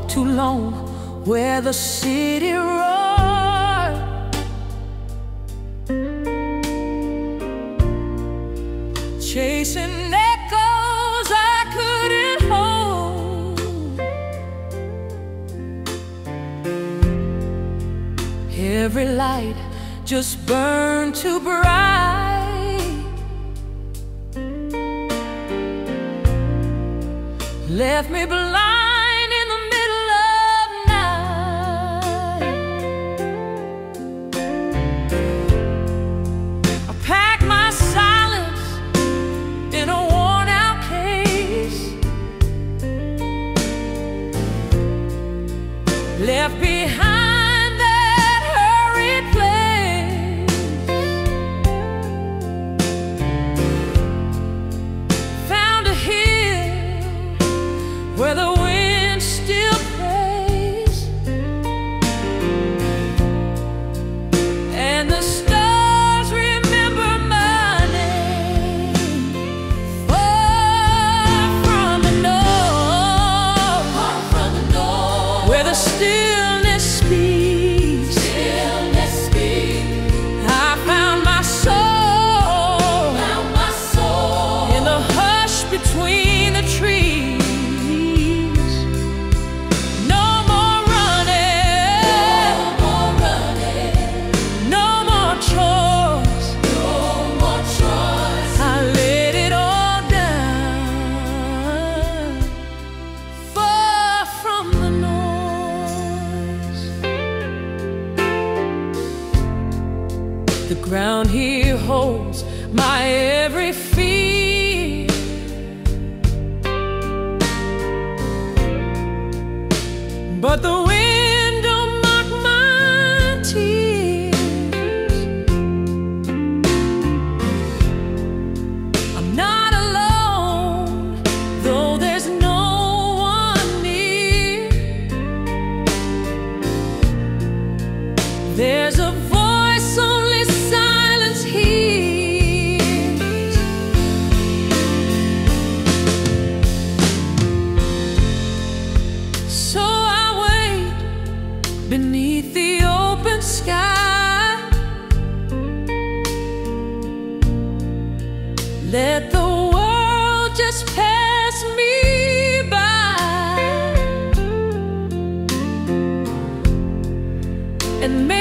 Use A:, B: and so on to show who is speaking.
A: walked too long where the city roared, chasing echoes I couldn't hold. Every light just burned too bright, left me blind in the middle of night. I packed my silence in a worn-out case, left behind that hurried place. Found a hill where the wind still plays, and the stars remember my name. Far from the north, where the stillness speaks, I found my soul, in the hush between the trees. The ground here holds my every fear, but the wind don't mock my tears. I'm not alone, though there's no one near. There's a voice only silence hears. So I wait beneath the open sky, let the world just pass me by, and